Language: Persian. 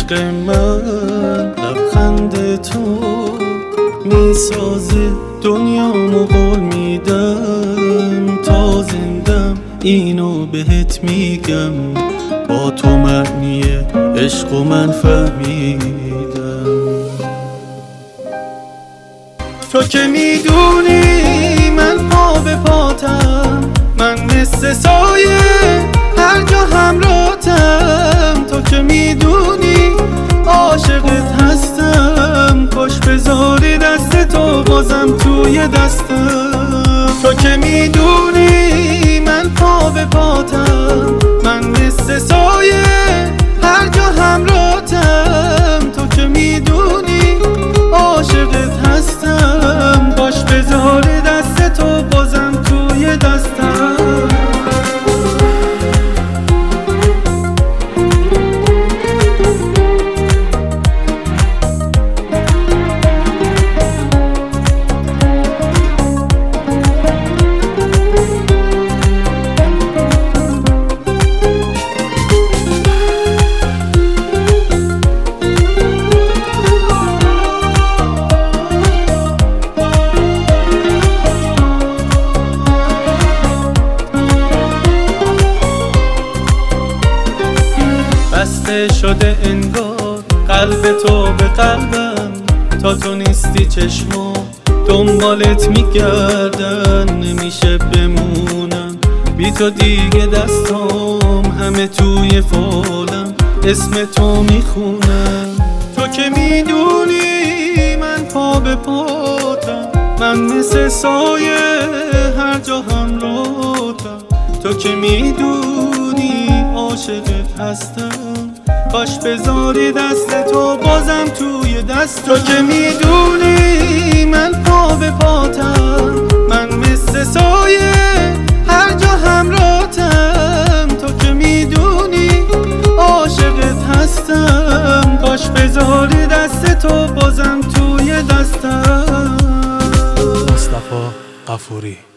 عشق من لبخند تو میسازه دنیامو قول میدم تا زندم اینو بهت میگم با تو معنی عشق و من فهمیدم. تو که میدونی من پا به پاتم، من مثل سایه هر جا همراهتم. تو که میدونی عاشقت هستم، کاش بذاری دست تو بازم توی دستم. تو که میدونی من پا به پاتم، من مثل سایه هر جا همراهتم. تو که میدونی عاشقت هستم، کاش بذاری دست تو بازم توی دستم. بسته شده انگار قلب تو به قلبم، تا تو نیستی چشما دنبالت میگردن. نمیشه بمونم بی تو دیگه، دستام همه توی فالم اسم تو میخونم. تو که میدونی من پا به پاتم، من مثل سایه هر جا همراهتم. تو که میدونی عاشقت هستم، کاش بذاری دست تو بازم توی دست. تو که میدونی من پا به پاتم، من مثل سایه هر جا همراهتم. تو که میدونی عاشقت هستم، کاش بذاری دست تو بازم توی دستم. مصطفی غفوری.